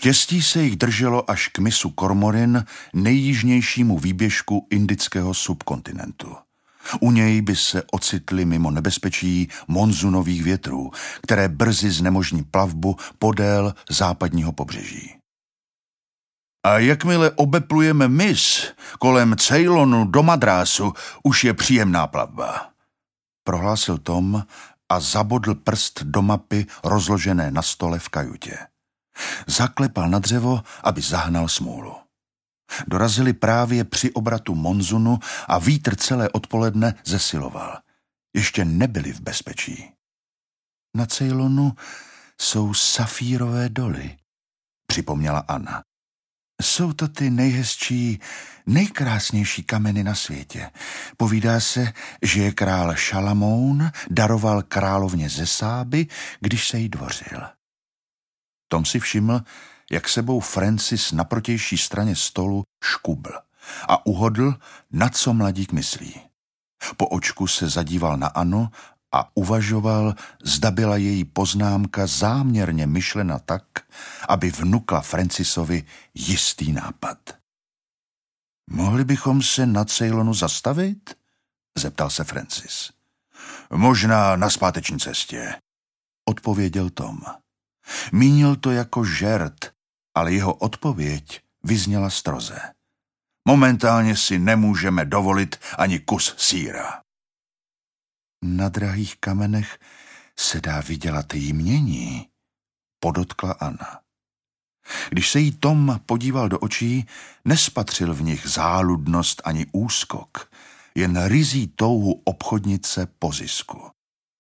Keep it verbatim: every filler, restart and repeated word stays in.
Štěstí se jich drželo až k mysu Kormorin, nejjižnějšímu výběžku indického subkontinentu. U něj by se ocitli mimo nebezpečí monzunových větrů, které brzy znemožní plavbu podél západního pobřeží. A jakmile obeplujeme mys kolem Ceylonu do Madrásu, už je příjemná plavba, prohlásil Tom a zabodl prst do mapy rozložené na stole v kajutě. Zaklepal na dřevo, aby zahnal smůlu. Dorazili právě při obratu monzunu a vítr celé odpoledne zesiloval. Ještě nebyli v bezpečí. Na Ceylonu jsou safírové doly, připomněla Anna. Jsou to ty nejhezčí, nejkrásnější kameny na světě. Povídá se, že je král Šalamoun daroval královně ze Sáby, když se jí dvořil. Tom si všiml, jak sebou Francis na protější straně stolu škubl a uhodl, na co mladík myslí. Po očku se zadíval na Annu a uvažoval, zda byla její poznámka záměrně myšlena tak, aby vnukla Francisovi jistý nápad. Mohli bychom se na Ceylonu zastavit? Zeptal se Francis. Možná na zpáteční cestě, odpověděl Tom. Mínil to jako žert, ale jeho odpověď vyzněla stroze. Momentálně si nemůžeme dovolit ani kus sýra. Na drahých kamenech se dá vydělat jímění, podotkla Anna. Když se jí Tom podíval do očí, nespatřil v nich záludnost ani úskok, jen ryzí touhu obchodnice po zisku.